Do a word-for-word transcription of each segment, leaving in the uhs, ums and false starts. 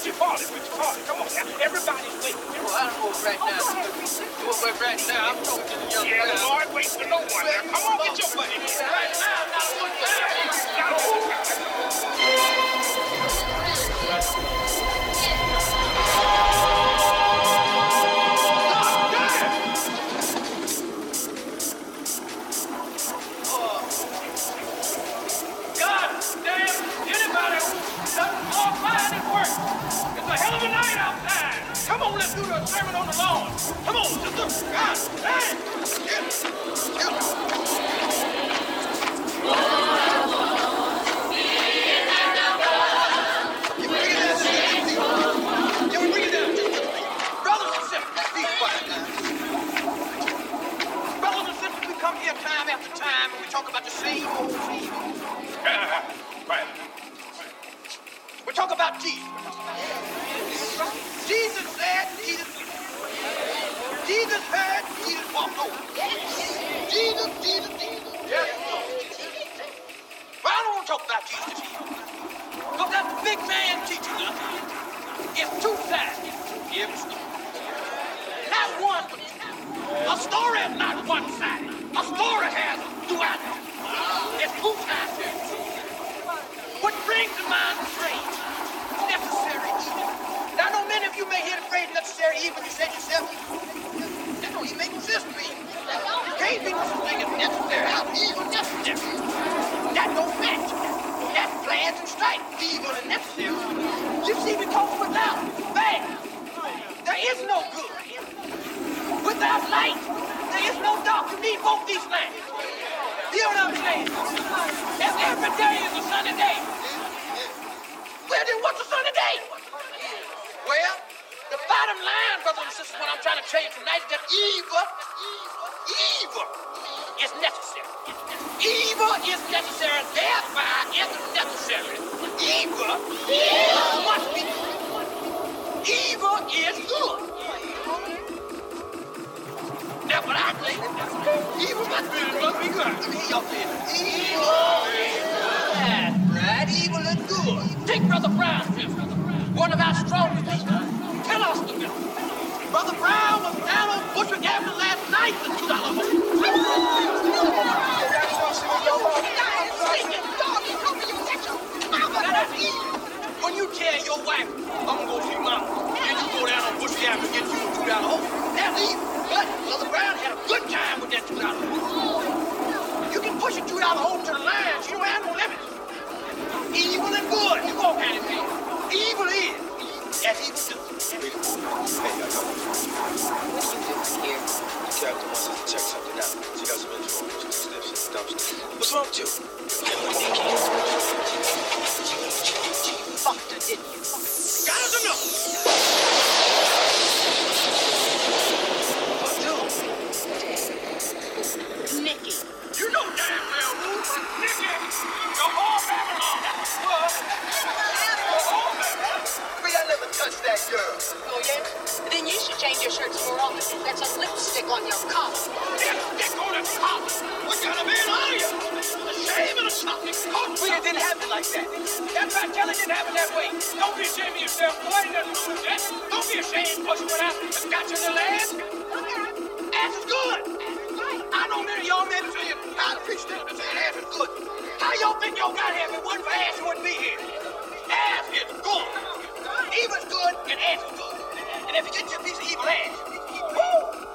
Quit your party, quit your party. Come on now. Everybody's waiting. Well, I don't know right now. Well, right now, I'm talking to the young Yeah, man. the Lord waits for no one. Now, come on, get your buddy. Right now, I'm not a good God damn, anybody who doesn't go fine at work. It's a hell of a night outside. Come on, let's do the sermon on the lawn. Come on, sister. God damn. Get it. Get You bring it down to the people. You bring it down to the people. Brothers and sisters, be quiet now. Brothers and sisters, we come here time after time and we talk about the same old thing. Right. We talk about Jesus. Jesus said, Jesus Jesus heard, Jesus walked over. Jesus, Jesus, Jesus. Yes. But I don't want to talk about Jesus here. Because that big man teaching us is two sides. Every story. Not one. A story is not one side. A story has duality. It's two sides. What brings to mind the phrase necessary evil. Now, I know many of you may hear the phrase necessary evil, you say to yourself, that don't even make sense to me. You can't be no such thing as necessary. How evil necessary? That don't match. That's plans and strife. Evil and necessary. You see, we talk without bad. There is no good. Without light, there is no dark. You need both these things. You know what I'm saying? If every day is a sunny day, well, then what's a sunny day? Well, the bottom line, brothers and sisters, what I'm trying to tell you tonight is that evil, evil is necessary. Evil is necessary, thereby is necessary. Evil, evil must be good. Evil is good. That's what I think. Evil must be, must be good. Let me hear y'all say it. Evil is good. That's right, evil is good. Take Brother Brown, one of our strongest people. Tell us the middle. Brother Brown was down on Bushwick Avenue last night for two dollars. When you tell your wife, I'm gonna go see mama, then you go down on Bushwick Avenue and get you a two dollar home. That's evil. But Brother Brown had a good time with that two dollar home. You can push a two dollar home to the line, she don't have no limits. Evil and good, you go hand in hand. Evil is. That's evil too. Hey, I know. What are you doing here? The captain wants us to check something out. She got some info on those slips in the dumpster. What's wrong with you? You fucked her, didn't you? Got us enough. Nikki. You know damn well, Ruth. Nikki, the whole Babylon. Well, the whole Babylon. I never touched that girl. Oh, yeah? Then you should change your shirts more often. That's a lipstick on your collar. Lipstick on his collar. What kind of man are you? A shame and a something. We didn't have it like that. That's right, tell it didn't happen that way. Don't be ashamed of yourself, boy. It doesn't do that. Don't be ashamed because you went out and got your little ass. Ass is good. I know many of y'all men say how to preach this and say ass is good. How y'all think y'all got here? If it wasn't for ass, you wouldn't be here. Ass is good. Evil's good and ass is good. And if you get your piece of evil ass, woo!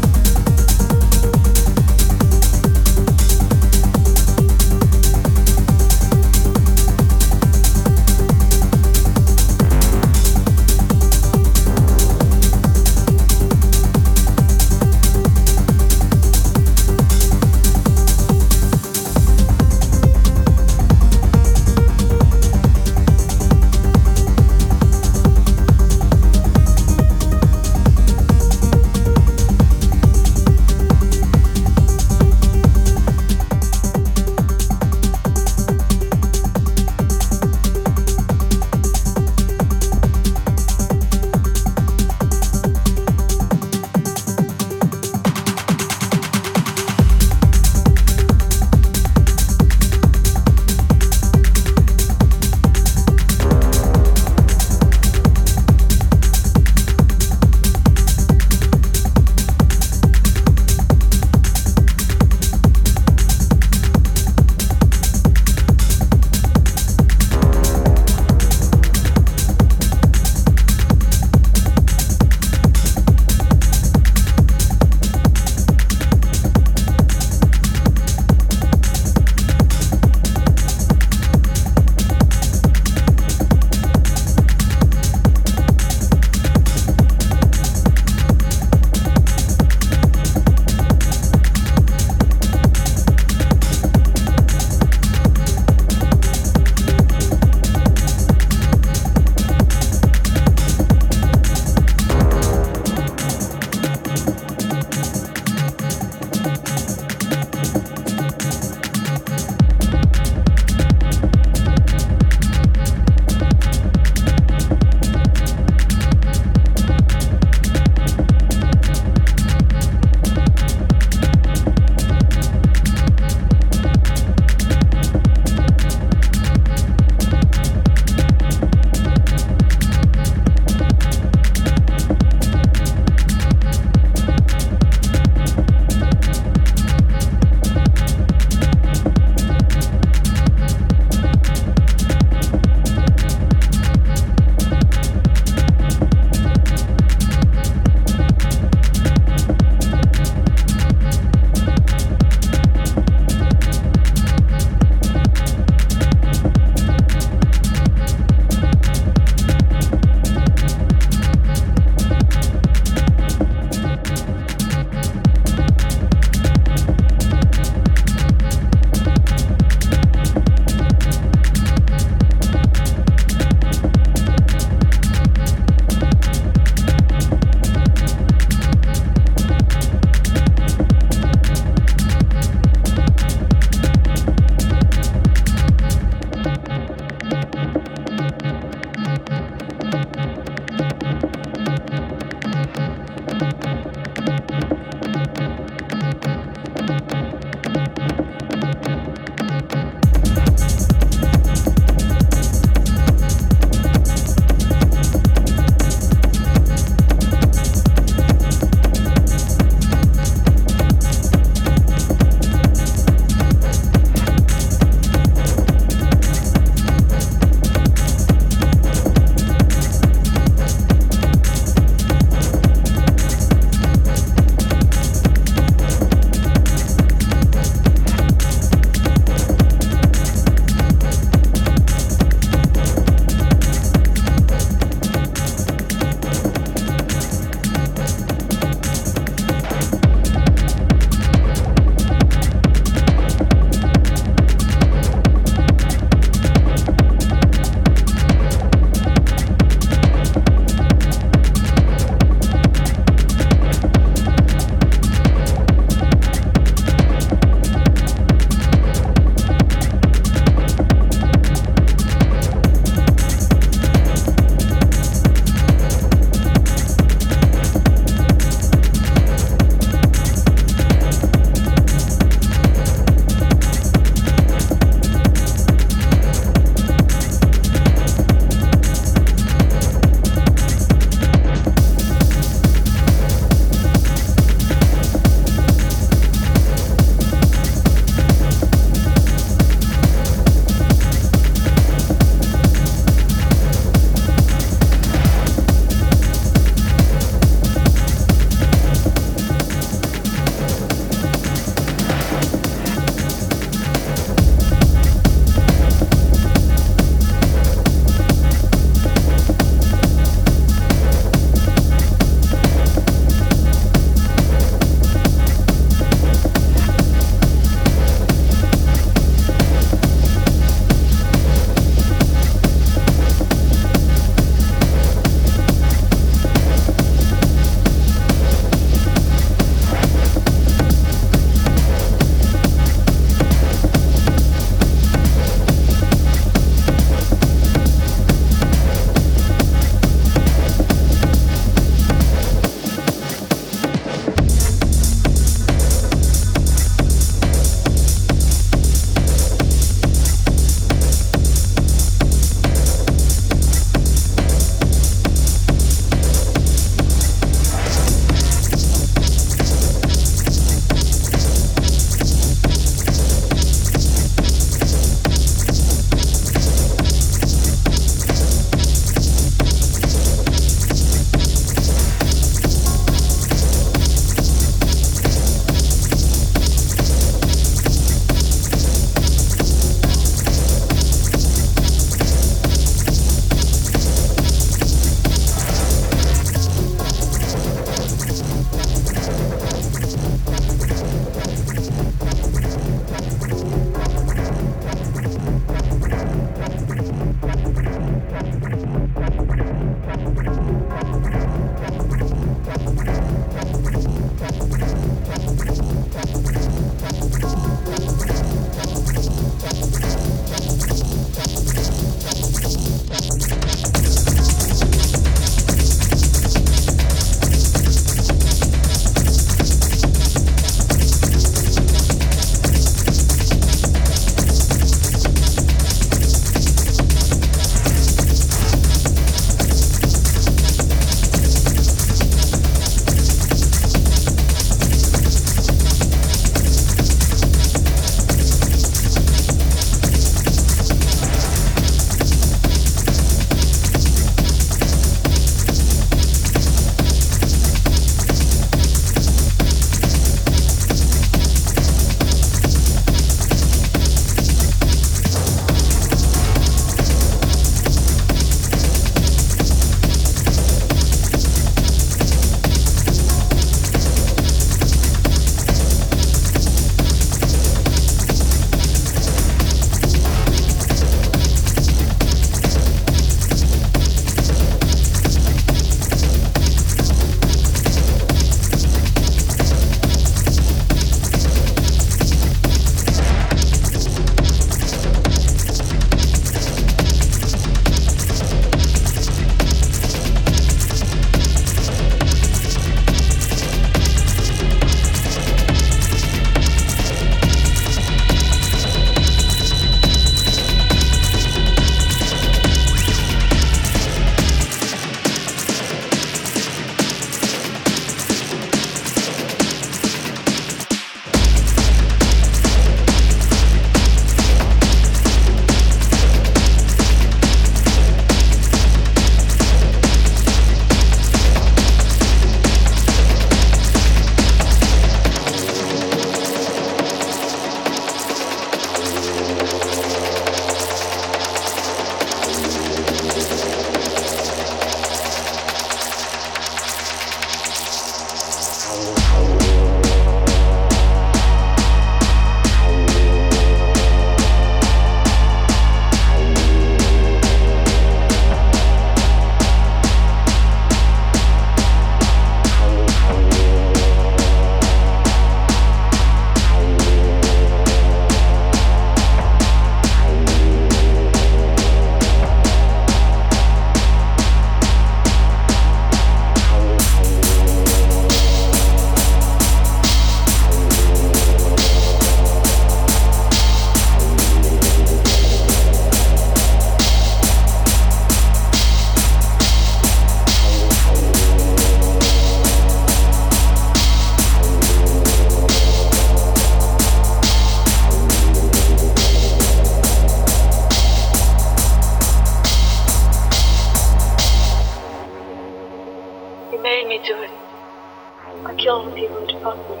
fuck me.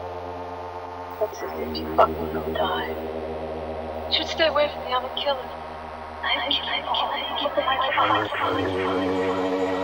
Looks as if you fuck me, you'll die. You should stay away from me, I'm a killer. I'm a killer, I'm a killer, I'm a killer, I'm a killer.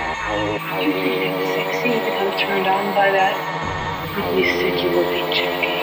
You think sexy, but I'm turned on by that. Really sick, you will be checking.